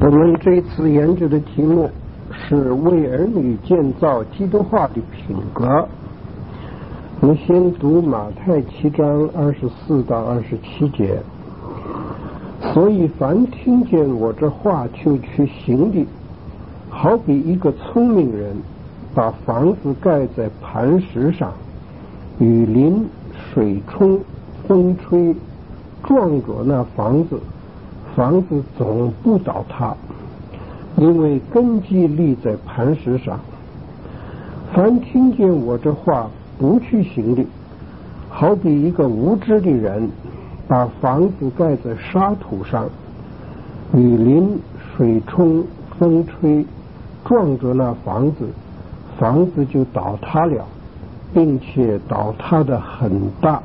我们这次研究的题目是为儿女建造基督化的品格。我们先读马太7章24到27节。所以凡听见我这话就去行的，好比一个聪明人把房子盖在磐石上，雨淋、水冲、风吹，撞着那房子，房子总不倒塌，因为根基立在磐石上。凡听见我这话不去行的，好比一个无知的人把房子盖在沙土上，雨淋、水冲、风吹，撞着那房子，房子就倒塌了，并且倒塌得很大。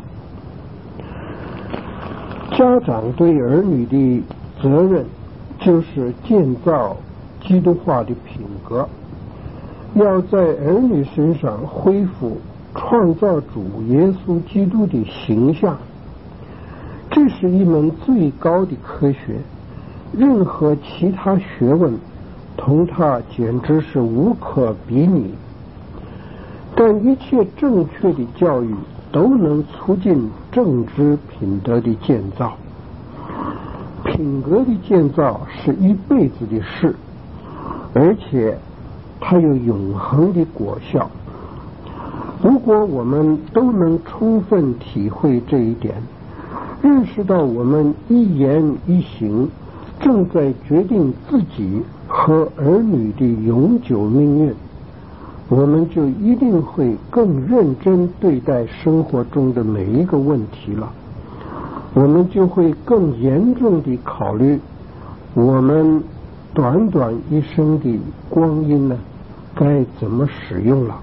家长对儿女的责任就是建造基督化的品格，要在儿女身上恢复创造主耶稣基督的形象。这是一门最高的科学，任何其他学问同它简直是无可比拟。但一切正确的教育都能促进正知品德的建造。品格的建造是一辈子的事，而且它有永恒的果效。如果我们都能充分体会这一点，认识到我们一言一行正在决定自己和儿女的永久命运，我们就一定会更认真对待生活中的每一个问题了。我们就会更严重地考虑我们短短一生的光阴该怎么使用了。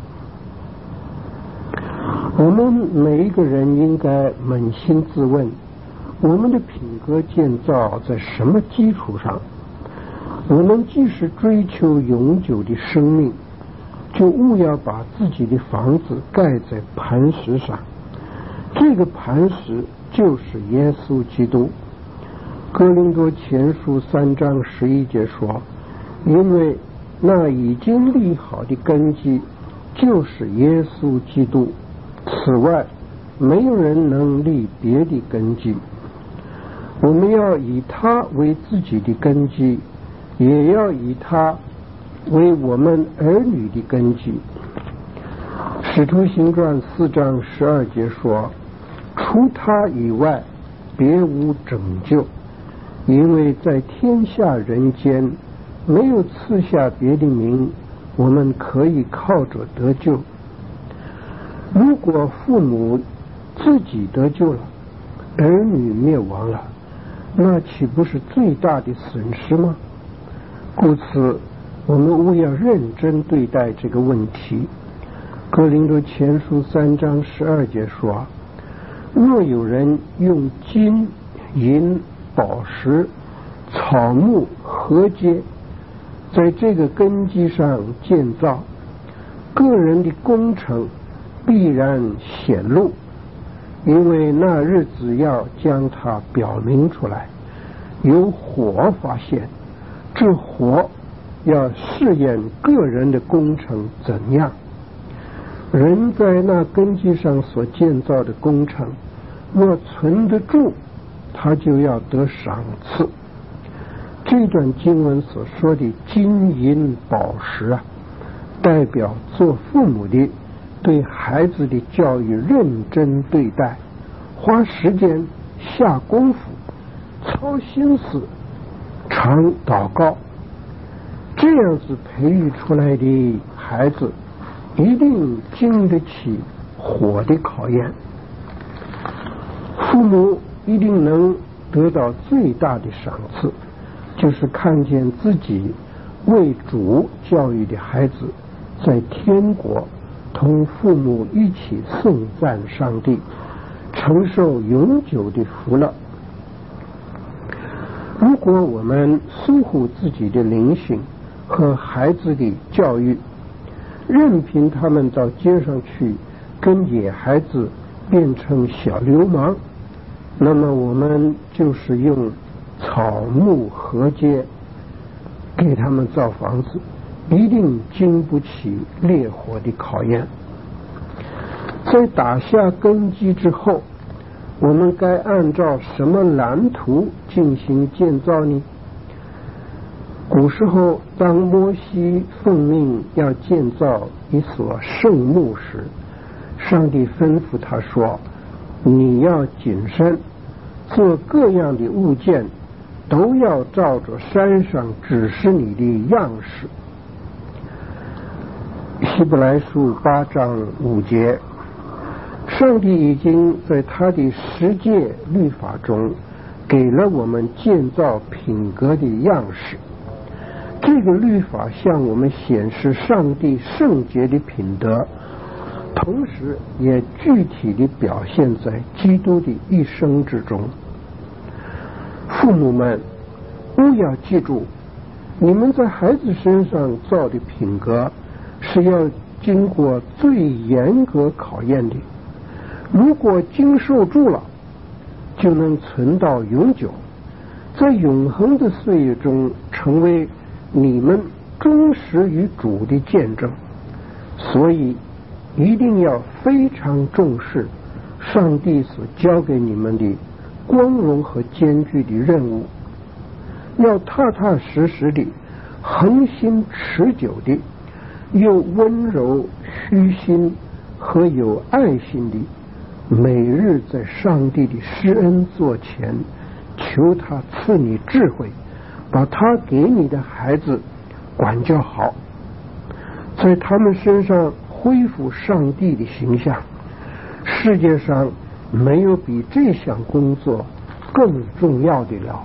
我们每一个人应该扪心自问，我们的品格建造在什么基础上？我们既是追求永久的生命，就务要把自己的房子盖在磐石上。这个磐石就是耶稣基督。哥林多前书3章11节说，因为那已经立好的根基就是耶稣基督，此外没有人能立别的根基。我们要以他为自己的根基，也要以他为我们儿女的根基。使徒行传4章12节说，除他以外别无拯救，因为在天下人间没有赐下别的名，我们可以靠着得救。如果父母自己得救了，儿女灭亡了，那岂不是最大的损失吗？故此我们务要认真对待这个问题。哥林多前书3章12节说，若有人用金、银、宝石、草木、禾秸在这个根基上建造，个人的工程必然显露，因为那日子要将它表明出来，有火发现，这火要试验个人的工程怎样。人在那根基上所建造的工程若存得住，他就要得赏赐。这段经文所说的金银宝石代表做父母的对孩子的教育认真对待，花时间下功夫，操心思，常祷告，这样子培育出来的孩子一定经得起火的考验。父母一定能得到最大的赏赐，就是看见自己为主教育的孩子在天国同父母一起颂赞上帝，承受永久的福乐。如果我们疏忽自己的灵性和孩子的教育，任凭他们到街上去跟野孩子变成小流氓，那么我们就是用草木禾秸给他们造房子，一定经不起烈火的考验。在打下根基之后，我们该按照什么蓝图进行建造呢？古时候，当摩西奉命要建造一所圣墓时，上帝吩咐他说：你要谨慎，做各样的物件都要照着山上指示你的样式。希伯来书8章5节，上帝已经在他的十诫律法中给了我们建造品格的样式。这个律法向我们显示上帝圣洁的品德，同时也具体地表现在基督的一生之中。父母们务要记住，你们在孩子身上造的品格是要经过最严格考验的，如果经受住了，就能存到永久，在永恒的岁月中成为你们忠实于主的见证。所以一定要非常重视上帝所交给你们的光荣和艰巨的任务，要踏踏实实的、恒心持久的、又温柔虚心和有爱心的，每日在上帝的施恩座前求他赐你智慧，把他给你的孩子管教好，在他们身上恢复上帝的形象。世界上没有比这项工作更重要的了。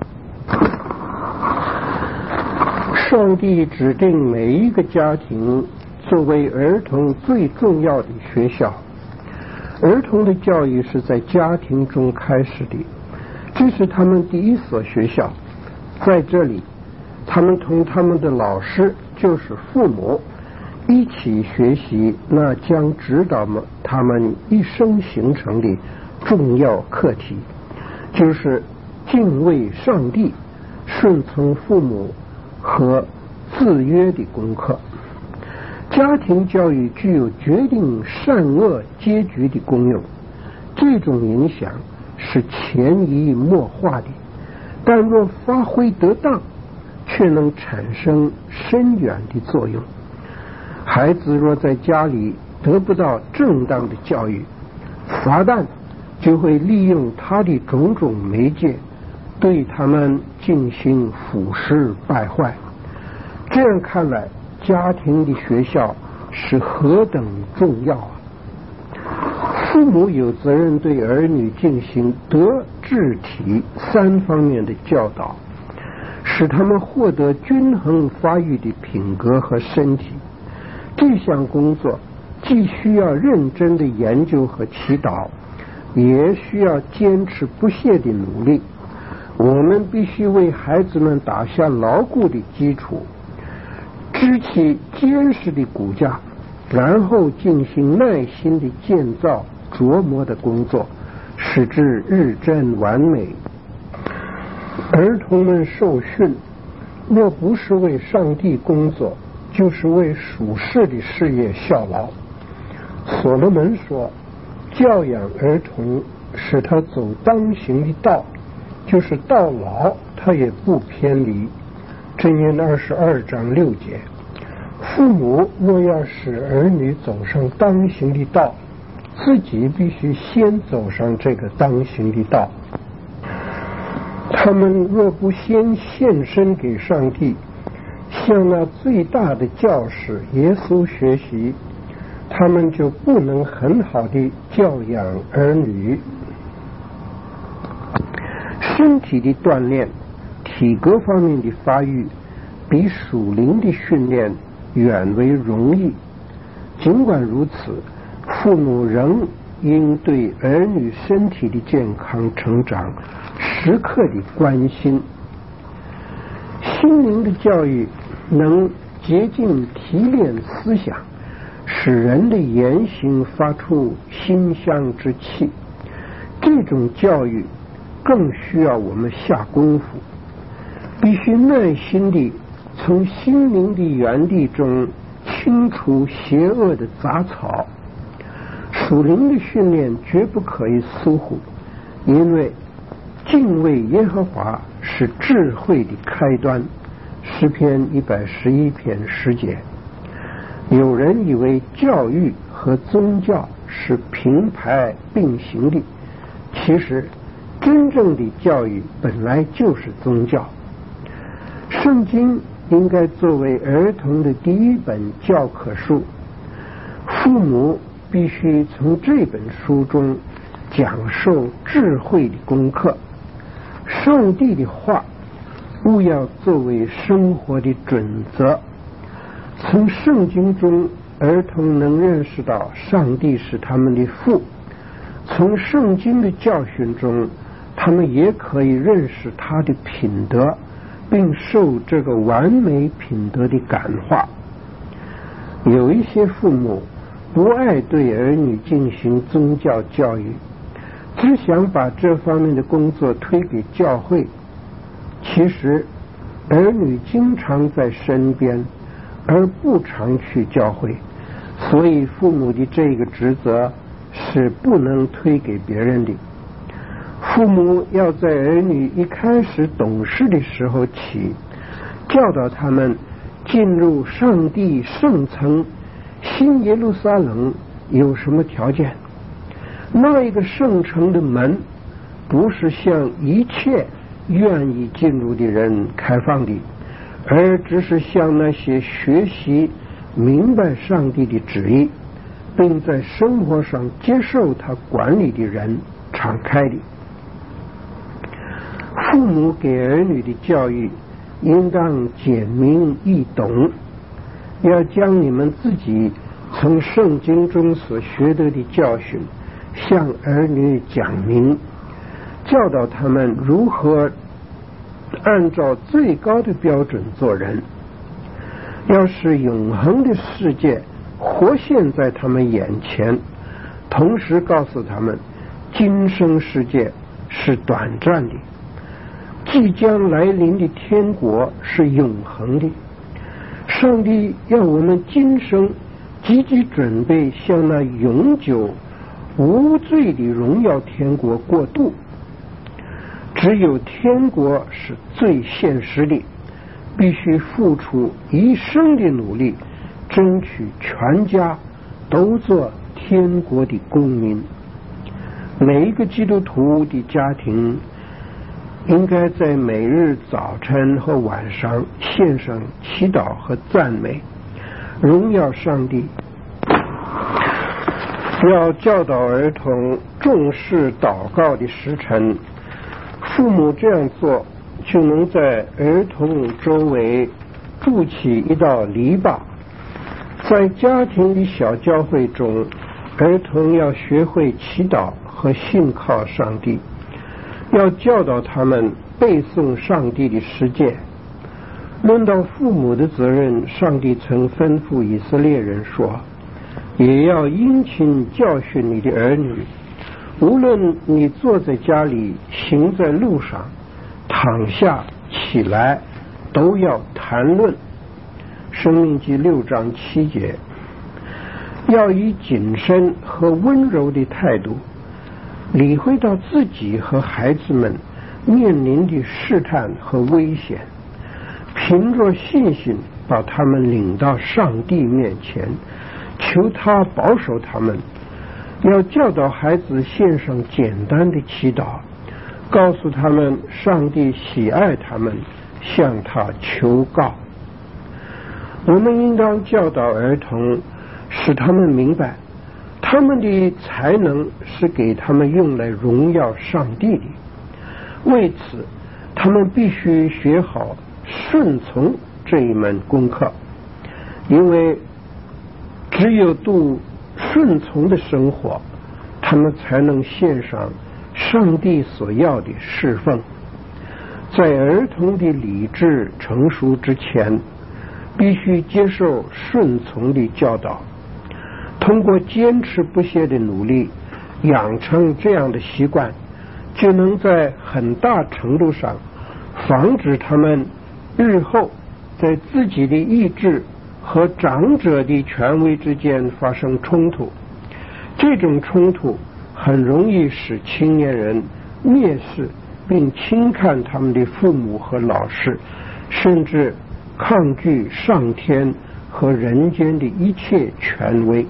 上帝指定每一个家庭作为儿童最重要的学校。儿童的教育是在家庭中开始的，这是他们第一所学校。在这里，他们同他们的老师，就是父母，一起学习那将指导他们一生形成的重要课题，就是敬畏上帝、顺从父母和自约的功课。家庭教育具有决定善恶结局的功用，这种影响是潜移默化的，但若发挥得当，却能产生深远的作用。孩子若在家里得不到正当的教育，撒旦就会利用他的种种媒介对他们进行腐蚀败坏。这样看来，家庭的学校是何等重要啊！父母有责任对儿女进行德智体3方面的教导，使他们获得均衡发育的品格和身体。这项工作既需要认真的研究和祈祷，也需要坚持不懈的努力。我们必须为孩子们打下牢固的基础，支起坚实的骨架，然后进行耐心的建造琢磨的工作，使之日臻完美。儿童们受训，若不是为上帝工作，就是为属世的事业效劳。所罗门说，教养儿童，使他走当行的道，就是到老他也不偏离。箴言22章6节。父母若要使儿女走上当行的道，自己必须先走上这个当行的道。他们若不先献身给上帝，向那最大的教师耶稣学习，他们就不能很好的教养儿女。身体的锻炼、体格方面的发育，比属灵的训练远为容易。尽管如此，父母仍应对儿女身体的健康成长时刻的关心。心灵的教育能洁净提炼思想，使人的言行发出馨香之气。这种教育更需要我们下功夫，必须耐心地从心灵的园地中清除邪恶的杂草。属灵的训练绝不可以疏忽，因为敬畏耶和华是智慧的开端。诗篇111篇10节。有人以为教育和宗教是平排并行的，其实真正的教育本来就是宗教。圣经应该作为儿童的第一本教科书，父母必须从这本书中讲授智慧的功课。上帝的话务要作为生活的准则。从圣经中，儿童能认识到上帝是他们的父；从圣经的教训中，他们也可以认识他的品德，并受这个完美品德的感化。有一些父母不爱对儿女进行宗教教育，只想把这方面的工作推给教会。其实儿女经常在身边，而不常去教会，所以父母的这个职责是不能推给别人的。父母要在儿女一开始懂事的时候起，教导他们进入上帝圣城新耶路撒冷有什么条件。那一个圣城的门不是向一切愿意进入的人开放的，而只是向那些学习明白上帝的旨意，并在生活上接受他管理的人敞开的。父母给儿女的教育应当简明易懂，要将你们自己从圣经中所学得的教训向儿女讲明，教导他们如何按照最高的标准做人。要使永恒的世界活现在他们眼前，同时告诉他们今生世界是短暂的，即将来临的天国是永恒的。上帝要我们今生积极准备向那永久无罪的荣耀天国过渡。只有天国是最现实的，必须付出一生的努力，争取全家都做天国的公民。每一个基督徒的家庭应该在每日早晨和晚上献上祈祷和赞美，荣耀上帝。要教导儿童重视祷告的时辰，父母这样做就能在儿童周围筑起一道篱笆。在家庭的小教会中，儿童要学会祈祷和信靠上帝，要教导他们背诵上帝的十诫。论到父母的责任，上帝曾吩咐以色列人说，也要殷勤教训你的儿女，无论你坐在家里，行在路上，躺下起来，都要谈论。申命记6章7节。要以谨慎和温柔的态度理会到自己和孩子们面临的试探和危险，凭着信心把他们领到上帝面前，求他保守他们。要教导孩子献上简单的祈祷，告诉他们上帝喜爱他们，向他求告。我们应当教导儿童，使他们明白他们的才能是给他们用来荣耀上帝的。为此他们必须学好顺从这一门功课，因为只有度顺从的生活，他们才能献上上帝所要的侍奉。在儿童的理智成熟之前，必须接受顺从的教导，通过坚持不懈的努力养成这样的习惯，就能在很大程度上防止他们日后在自己的意志和长者的权威之间发生冲突。这种冲突很容易使青年人蔑视并轻看他们的父母和老师，甚至抗拒上天和人间的一切权威。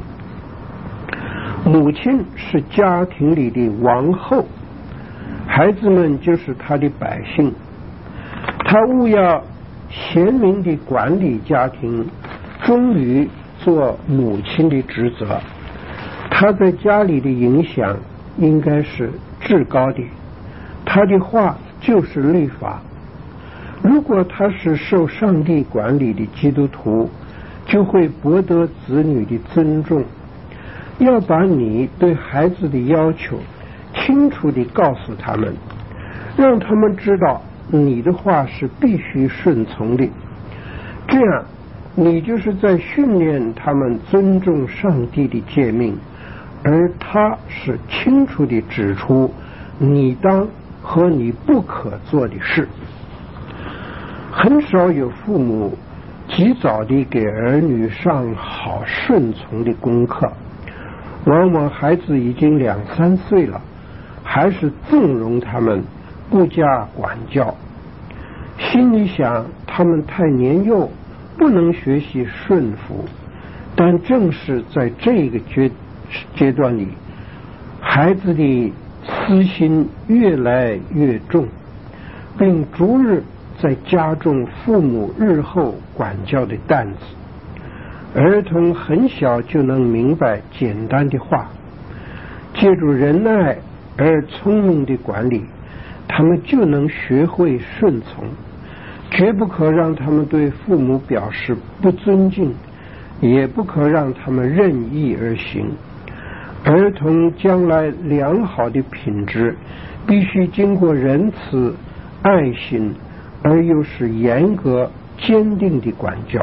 母亲是家庭里的王后，孩子们就是她的百姓。她务要贤明地管理家庭，忠于做母亲的职责。她在家里的影响应该是至高的，她的话就是律法。如果她是受上帝管理的基督徒，就会博得子女的尊重。要把你对孩子的要求清楚地告诉他们，让他们知道你的话是必须顺从的。这样你就是在训练他们尊重上帝的诫命，而他是清楚地指出你当和你不可做的事。很少有父母及早地给儿女上好顺从的功课，往往孩子已经2、3岁了，还是纵容他们，不加管教。心里想他们太年幼，不能学习顺服。但正是在这个阶段里，孩子的私心越来越重，并逐日在加重父母日后管教的担子。儿童很小就能明白简单的话，借助仁爱而聪明的管理，他们就能学会顺从。绝不可让他们对父母表示不尊敬，也不可让他们任意而行。儿童将来良好的品质必须经过仁慈、爱心，而又是严格、坚定的管教。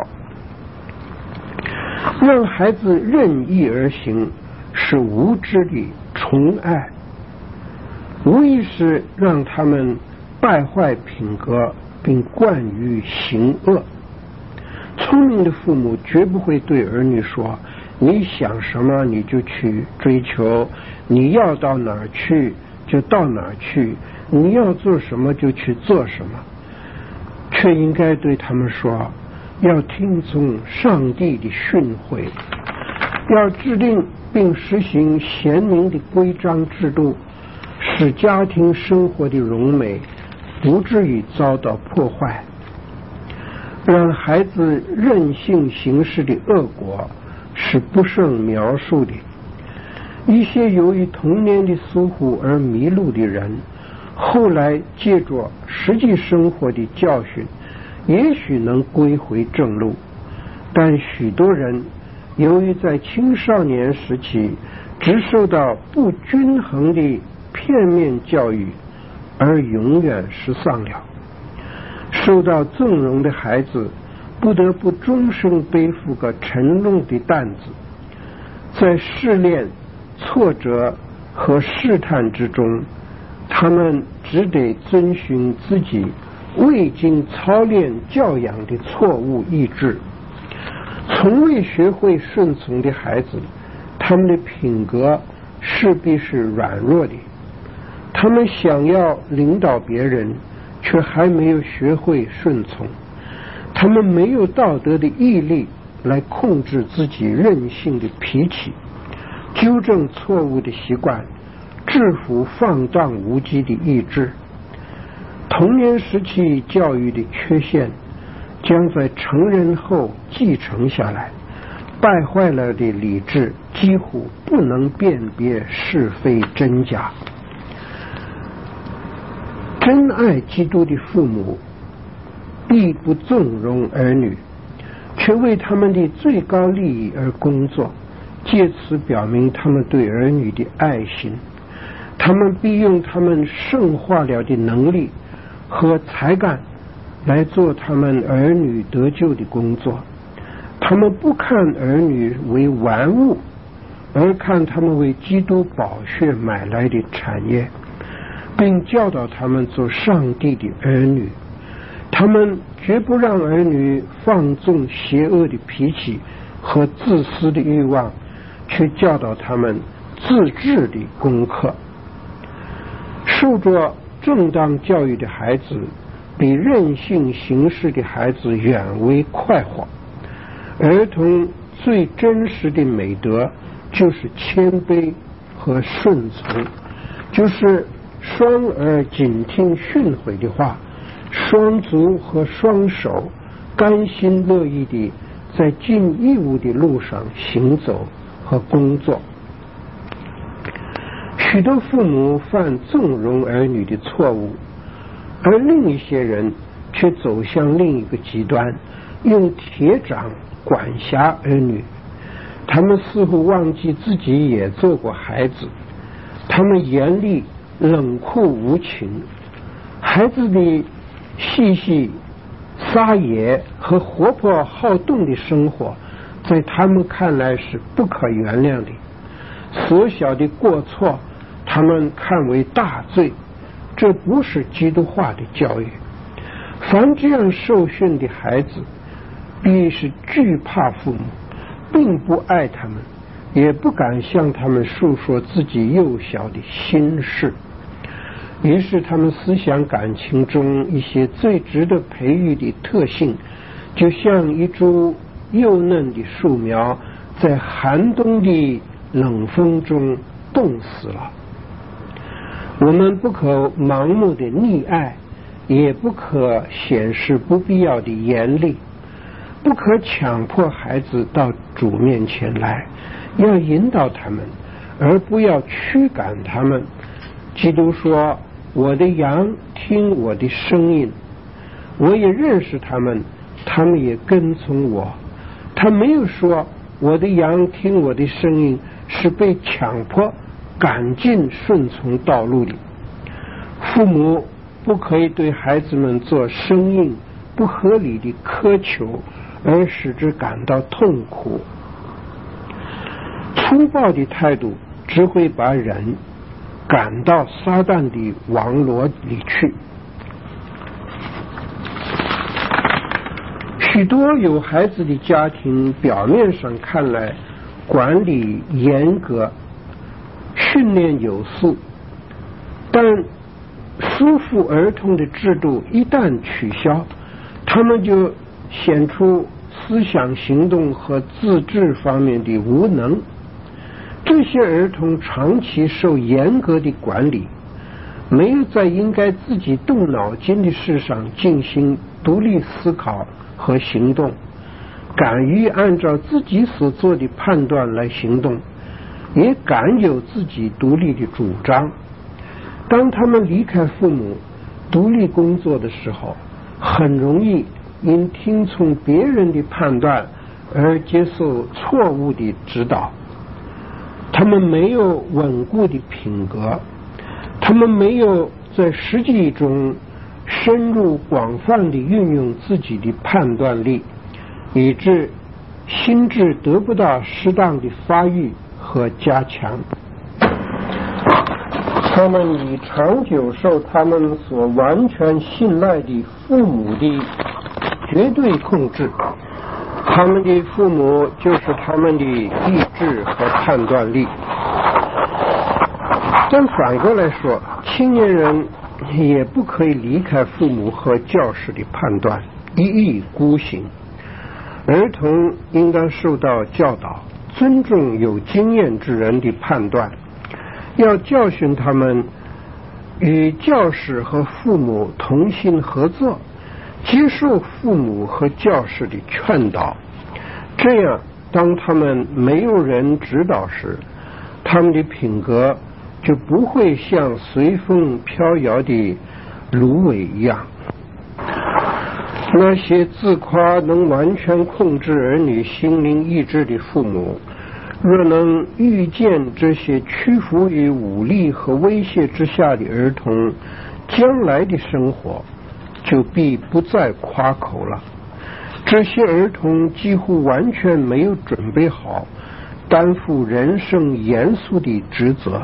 让孩子任意而行是无知的宠爱，无疑是让他们败坏品格并惯于行恶。聪明的父母绝不会对儿女说，你想什么你就去追求，你要到哪儿去就到哪儿去，你要做什么就去做什么，却应该对他们说，要听从上帝的训诲，要制定并实行贤明的规章制度，使家庭生活的荣美不至于遭到破坏。让孩子任性行事的恶果是不胜描述的。一些由于童年的疏忽而迷路的人，后来借着实际生活的教训，也许能归回正路。但许多人由于在青少年时期只受到不均衡的片面教育，而永远失丧了。受到纵容的孩子不得不终生背负个沉重的担子，在试炼、挫折和试探之中，他们只得遵循自己未经操练教养的错误意志。从未学会顺从的孩子，他们的品格势必是软弱的。他们想要领导别人，却还没有学会顺从。他们没有道德的毅力来控制自己任性的脾气，纠正错误的习惯，制服放荡无稽的意志。童年时期教育的缺陷将在成人后继承下来，败坏了的理智几乎不能辨别是非真假。真爱基督的父母必不纵容儿女，却为他们的最高利益而工作，借此表明他们对儿女的爱心。他们必用他们圣化了的能力和才干来做他们儿女得救的工作。他们不看儿女为玩物，而看他们为基督宝血买来的产业，并教导他们做上帝的儿女， 他们绝不让儿女放纵邪恶的脾气和自私的欲望，却教导他们自制的功课。受着正当教育的孩子，比任性行事的孩子远为快活。儿童最真实的美德就是谦卑和顺从，就是双耳紧听训诲的话，双足和双手甘心乐意地在尽义务的路上行走和工作。许多父母犯纵容儿女的错误，而另一些人却走向另一个极端，用铁掌管辖儿女。他们似乎忘记自己也做过孩子，他们严厉冷酷无情。孩子的嬉戏撒野和活泼好动的生活，在他们看来是不可原谅的。所小的过错他们看为大罪，这不是基督化的教育。凡这样受训的孩子，必是惧怕父母，并不爱他们，也不敢向他们述说自己幼小的心事。于是他们思想感情中一些最值得培育的特性，就像一株幼嫩的树苗，在寒冬的冷风中冻死了。我们不可盲目的溺爱，也不可显示不必要的严厉，不可强迫孩子到主面前来，要引导他们，而不要驱赶他们。基督说，我的羊听我的声音，我也认识他们，他们也跟从我。他没有说我的羊听我的声音是被强迫赶进顺从道路里。父母不可以对孩子们做生硬不合理的苛求，而使之感到痛苦。粗暴的态度只会把人赶到撒旦的网罗里去。许多有孩子的家庭表面上看来管理严格，训练有素，但束缚儿童的制度一旦取消，他们就显出思想行动和自制方面的无能。这些儿童长期受严格的管理，没有在应该自己动脑筋的事上进行独立思考和行动，敢于按照自己所做的判断来行动，也敢有自己独立的主张。当他们离开父母独立工作的时候，很容易因听从别人的判断而接受错误的指导。他们没有稳固的品格，他们没有在实际中深入广泛地运用自己的判断力，以致心智得不到适当的发育和加强。他们已长久受他们所完全信赖的父母的绝对控制，他们的父母就是他们的意志和判断力。但反过来说，青年人也不可以离开父母和教师的判断，一意孤行。儿童应当受到教导，尊重有经验之人的判断，要教训他们与教师和父母同心合作，接受父母和教师的劝导。这样当他们没有人指导时，他们的品格就不会像随风飘摇的芦苇一样。那些自夸能完全控制儿女心灵意志的父母，若能预见这些屈服于武力和威胁之下的儿童将来的生活，就必不再夸口了。这些儿童几乎完全没有准备好担负人生严肃的职责。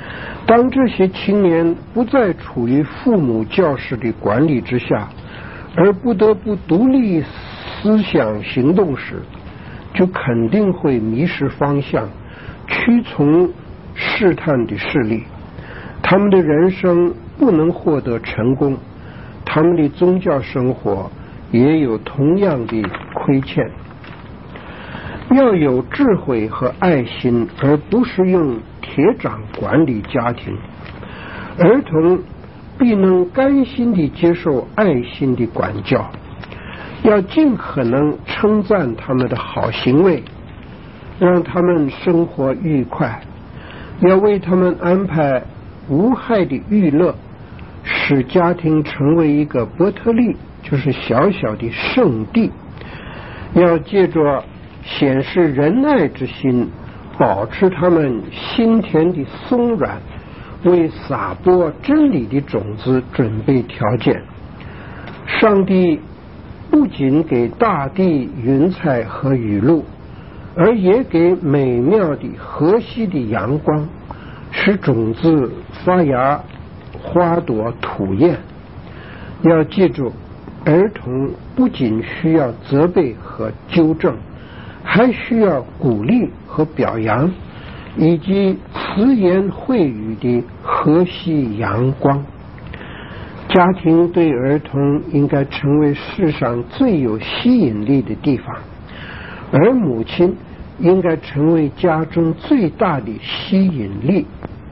当这些青年不再处于父母教师的管理之下， 而不得不独立思想行动时，就肯定会迷失方向，屈从试探的势力。他们的人生不能获得成功，他们的宗教生活也有同样的亏欠。要有智慧和爱心，而不是用铁掌管理家庭。儿童必能甘心地接受爱心的管教，要尽可能称赞他们的好行为，让他们生活愉快，要为他们安排无害的娱乐，使家庭成为一个伯特利，就是小小的圣地。要借着显示仁爱之心，保持他们心田的松软，为撒播真理的种子准备条件。上帝不仅给大地云彩和雨露，而也给美妙的和煦的阳光，使种子发芽，花朵吐艳。要记住，儿童不仅需要责备和纠正，还需要鼓励和表扬，以及慈言慧语的和煦阳光。家庭对儿童应该成为世上最有吸引力的地方，而母亲应该成为家中最大的吸引力。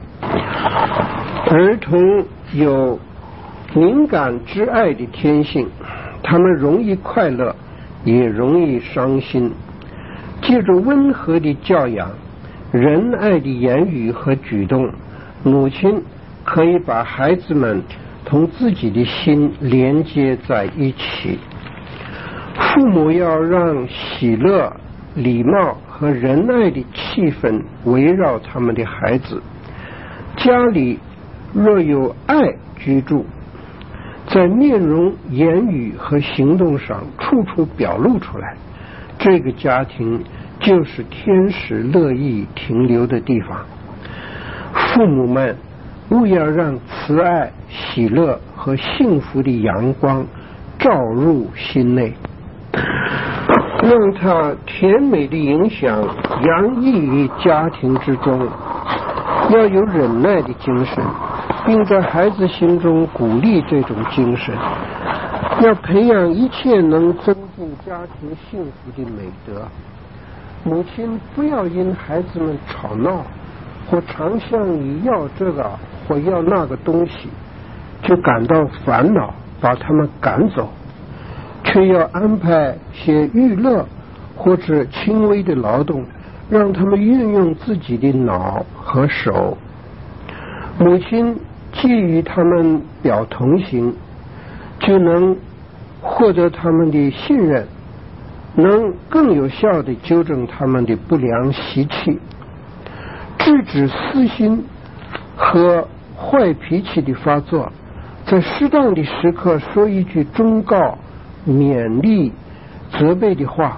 儿童有敏感之爱的天性，他们容易快乐，也容易伤心。借着温和的教养、仁爱的言语和举动，母亲可以把孩子们同自己的心连接在一起。父母要让喜乐、礼貌和仁爱的气氛围绕他们的孩子。家里若有爱居住，在面容、言语和行动上处处表露出来，这个家庭就是天使乐意停留的地方。父母们务要让慈爱、喜乐和幸福的阳光照入心内，让它甜美的影响洋溢于家庭之中。要有忍耐的精神，并在孩子心中鼓励这种精神。要培养一切能增进家庭幸福的美德。母亲不要因孩子们吵闹或常向你要这个或要那个东西就感到烦恼，把他们赶走，却要安排些娱乐或者轻微的劳动，让他们运用自己的脑和手。母亲既与他们表同情，就能获得他们的信任，能更有效地纠正他们的不良习气，制止私心和坏脾气的发作，在适当的时刻说一句忠告、勉励、责备的话。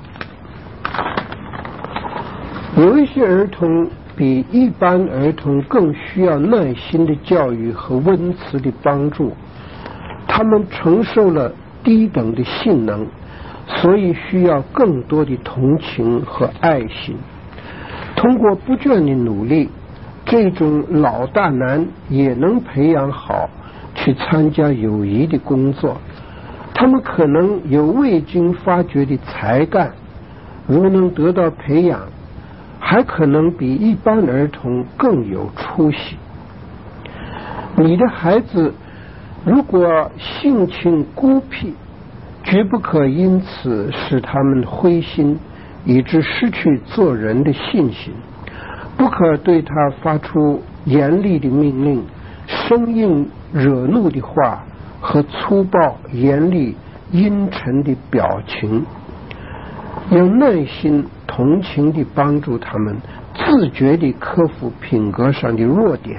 有一些儿童比一般儿童更需要耐心的教育和温慈的帮助，他们承受了低等的性能，所以需要更多的同情和爱心。通过不倦的努力，这种老大难也能培养好去参加友谊的工作。他们可能有未经发掘的才干，如能得到培养，还可能比一般儿童更有出息。你的孩子如果性情孤僻，绝不可因此使他们灰心，以致失去做人的信心。不可对他发出严厉的命令、生硬惹怒的话和粗暴、严厉、阴沉的表情。要耐心、同情地帮助他们自觉地克服品格上的弱点。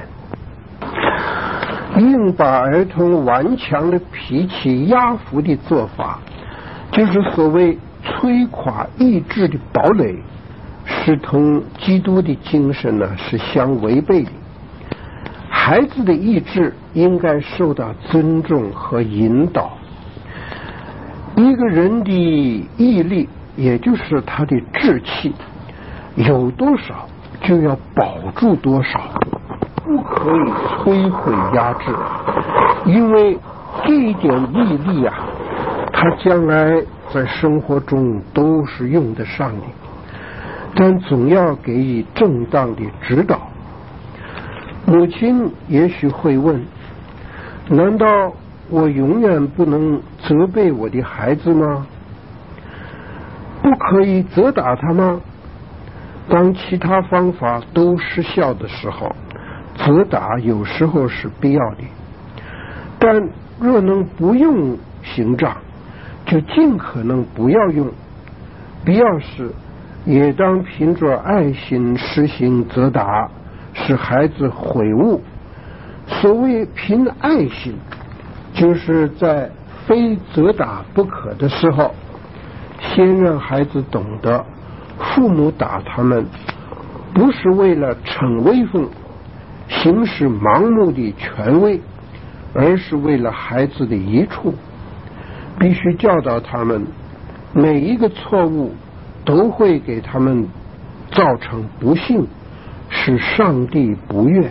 硬把儿童顽强的脾气压服的做法，就是所谓摧垮意志的堡垒，是同基督的精神是相违背的。孩子的意志应该受到尊重和引导。 一个人的毅力，也就是他的志气，有多少就要保住多少，不可以摧毁压制，因为这一点毅力啊，他将来在生活中都是用得上的，但总要给予正当的指导。母亲也许会问，难道我永远不能责备我的孩子吗？不可以责打他吗？当其他方法都失效的时候，责打有时候是必要的，但若能不用刑杖，就尽可能不要用，必要时也当凭着爱心实行责打，使孩子悔悟。所谓凭爱心，就是在非责打不可的时候，先让孩子懂得父母打他们不是为了逞威风，行使盲目的权威，而是为了孩子的益处。必须教导他们，每一个错误都会给他们造成不幸，使上帝不悦。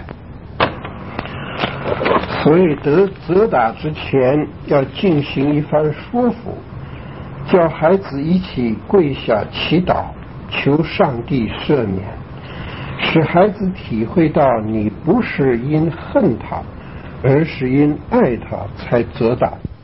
所以得责打之前要进行一番说服，叫孩子一起跪下祈祷，求上帝赦免，使孩子体会到你不是因恨他，而是因爱他才责打。